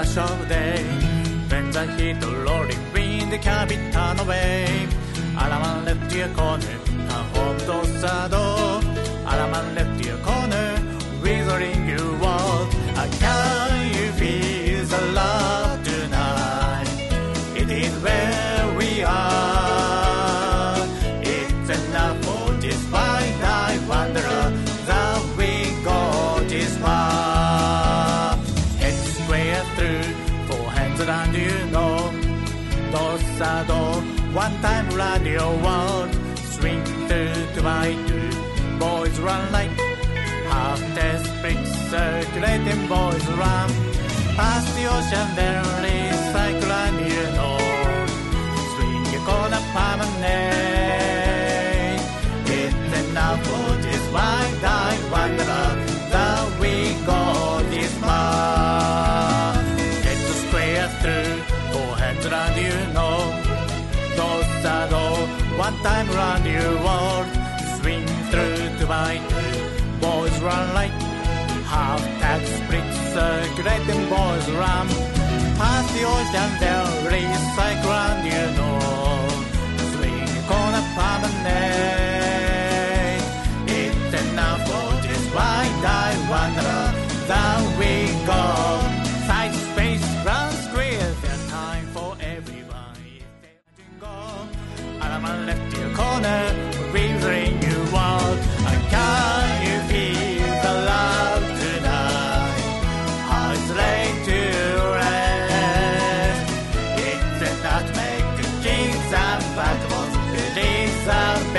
rush of day. When the heat rolling wind carried turn away. Alaman left your corner, come home to saddle. Alaman left your corner, withering your world. Can you feel the love tonight? It is where we are. It's enough for this wide-eyed wanderer that we go this far. Head square through, four hands around you know. Those saddle, one time round your world. Swing through to right to boys run like half-test bricks circulating, boys run past the ocean, then recycle and you know. Swing your corner permanent. It's enough for this wide-eyed wanderer that we go this far. It's a square through, four hands around you know. Those saddle, one time round your world. Swing through to right to boys run like half-tax bricks circulating, boys run past the ocean, they'll recycle and you know. Swing corner permanent. It's enough for this wide-eyed wanderer that we go. Side space, ground square, there's time for everyone. If they go, Alaman left your corner, withering your world. Can you feel the love tonight? How it's laid to rest. It's enough to make the kings and vagabonds believe that